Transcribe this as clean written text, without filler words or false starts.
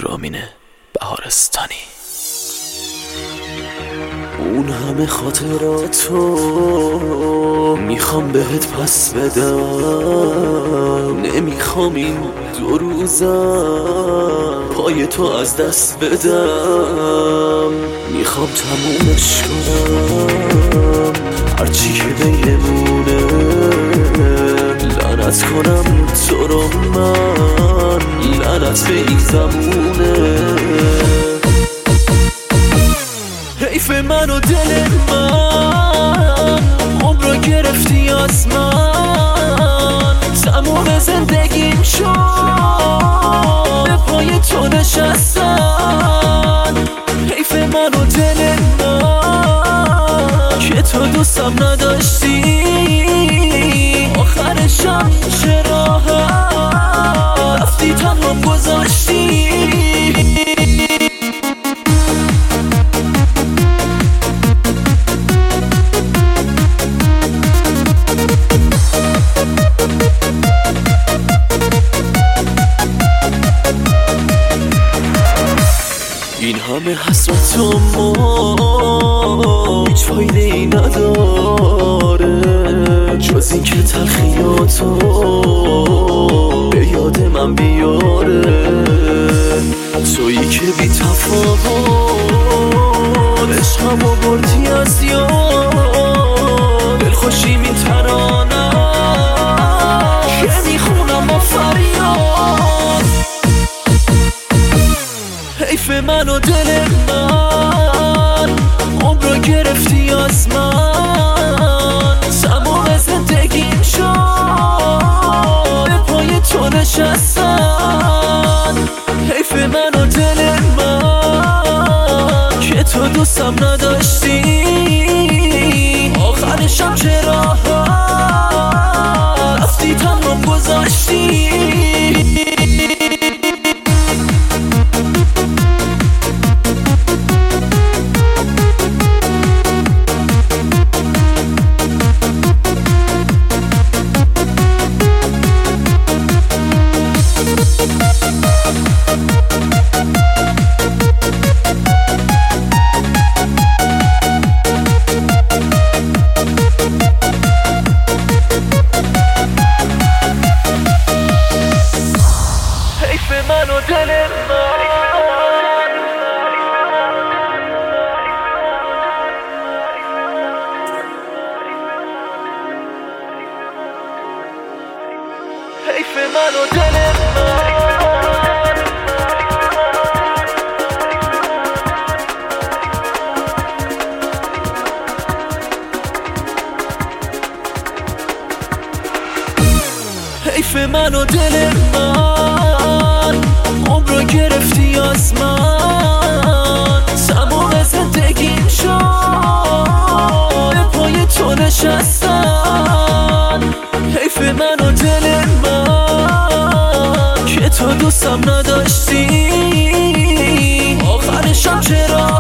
رامین بهارستانی. اون همه خاطراتو میخوام بهت پس بدم، نمیخوام این 2 روزم پای تو از دست بدم. میخوام تمومش کنم هرچی که بمونه، لعنت کنم تو رو من، لعنت به این زمونه. حیف من و دل من، عمرو گرفتی از من، تموم زندگیم شد به پای تو نشستن. حیف من و دل من که تو دوستم نداشتی، آخرشم چرا رفتی تنهام گذاشتی. این همه حسرت و ما هیچ فایده ای نداره، جز این که تلخیاتو به یاد من بیاره. تویی که بی تفاوت عشقمو بردی از یاد، دلخوشیم این ترانه که میخونم با فریاد. حیف من و دل من، عمرو گرفتی از من، تمام زندگیم شد به پای تو نشستن. حیف من و دل من که تو دوستم نداشتی، آخرشم چرا رفتی تنهام گذاشتی. من و دل من، حیف من و دل من، حیف من و دل من، عمرو گرفتی از من، تمام زندگیم شد به پای تو نشستن. حیف من و دل من که تو دوستم نداشتی، آخرشم چرا